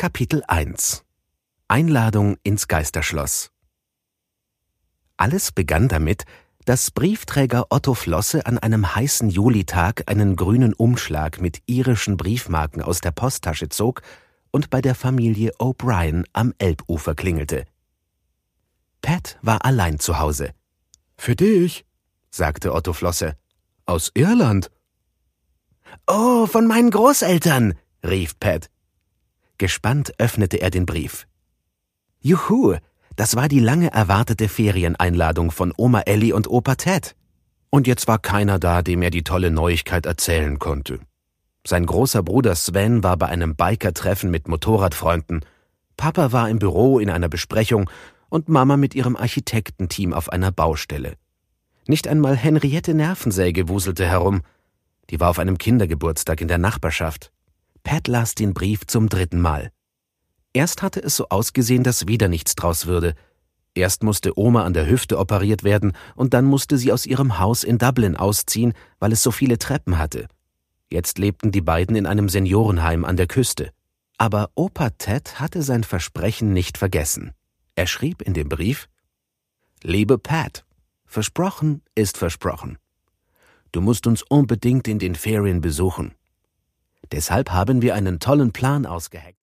Kapitel 1 – Einladung ins Geisterschloss. Alles begann damit, dass Briefträger Otto Flosse an einem heißen Julitag einen grünen Umschlag mit irischen Briefmarken aus der Posttasche zog und bei der Familie O'Brien am Elbufer klingelte. Pat war allein zu Hause. »Für dich«, sagte Otto Flosse. »Aus Irland.« »Oh, von meinen Großeltern«, rief Pat. Gespannt öffnete er den Brief. Juhu, das war die lange erwartete Ferieneinladung von Oma Ellie und Opa Ted. Und jetzt war keiner da, dem er die tolle Neuigkeit erzählen konnte. Sein großer Bruder Sven war bei einem Biker-Treffen mit Motorradfreunden, Papa war im Büro in einer Besprechung und Mama mit ihrem Architektenteam auf einer Baustelle. Nicht einmal Henriette Nervensäge wuselte herum. Die war auf einem Kindergeburtstag in der Nachbarschaft. Pat las den Brief zum 3. Mal. Erst hatte es so ausgesehen, dass wieder nichts draus würde. Erst musste Oma an der Hüfte operiert werden und dann musste sie aus ihrem Haus in Dublin ausziehen, weil es so viele Treppen hatte. Jetzt lebten die beiden in einem Seniorenheim an der Küste. Aber Opa Ted hatte sein Versprechen nicht vergessen. Er schrieb in dem Brief: »Liebe Pat, versprochen ist versprochen. Du musst uns unbedingt in den Ferien besuchen. Deshalb haben wir einen tollen Plan ausgeheckt.«